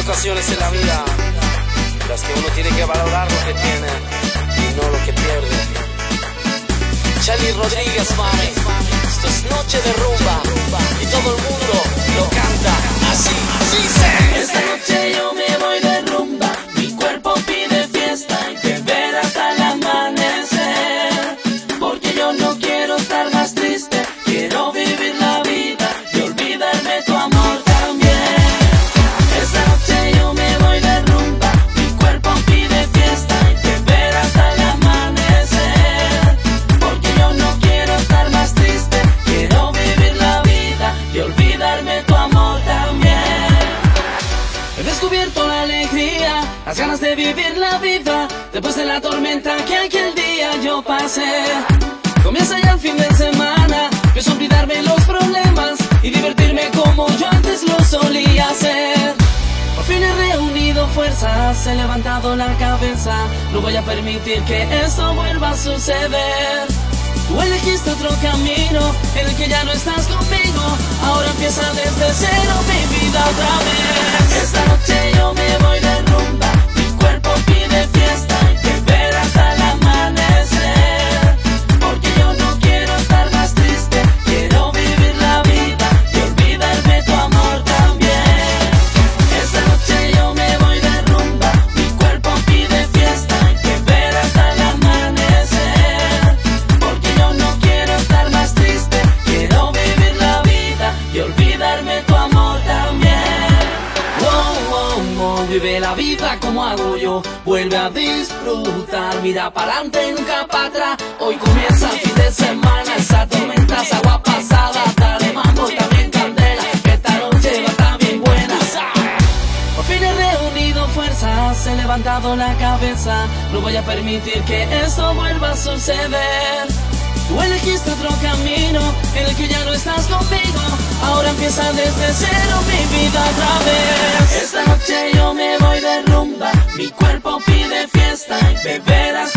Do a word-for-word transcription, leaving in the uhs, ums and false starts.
ocasiones en la vida en las que uno tiene que valorar lo que tiene y no lo que pierde. Charlie Rodríguez, mami, esto es noche de rumba y todo el mundo lo canta así, dice. Esta noche yo me voy de rumba, mi cuerpo pide fiesta y beber hasta el amanecer, porque yo no quiero estar más triste, quiero vivir la vida y olvidarme tu amor también. Esta noche yo me voy de rumba, mi cuerpo pide fiesta y beber hasta el amanecer, porque yo no quiero estar más triste, quiero vivir la vida y olvidarme tu amor también. He descubierto la alegría, las ganas de vivir la vida, después de la tormenta que aquel día yo pasé. Comienza ya el fin de semana, pienso olvidarme los problemas y divertirme como yo antes lo solía hacer. Por fin he reunido fuerzas, he levantado la cabeza, no voy a permitir que esto vuelva a suceder. Tú elegiste otro camino en el que ya no estás conmigo, ahora empieza desde cero mi vida otra vez. Esta noche yo me voy de rumba, mi cuerpo pide fiesta y beber hasta el amanecer, porque yo no quiero estar más triste, quiero vivir la vida y olvidarme tu amor también. Esta noche yo me voy de rumba, mi cuerpo pide fiesta y beber hasta el amanecer, porque yo no quiero estar más triste, quiero vivir la vida y olvidarme tu amor también. Wow, wow, wow, vive la vida como hago yo, vuelve a disfrutar, mira pa'lante y nunca para atrás. Hoy comienza el fin de semana, esa tormenta es agua pasada, dale mambo y también candela, que esta noche va a estar bien buena. Por fin he reunido fuerzas, he levantado la cabeza, no voy a permitir que esto vuelva a suceder. Tú elegiste otro camino en el que ya no estás conmigo, ahora empieza desde cero mi vida otra vez. Esta noche yo me voy de rumba, mi cuerpo pide fiesta y beber hasta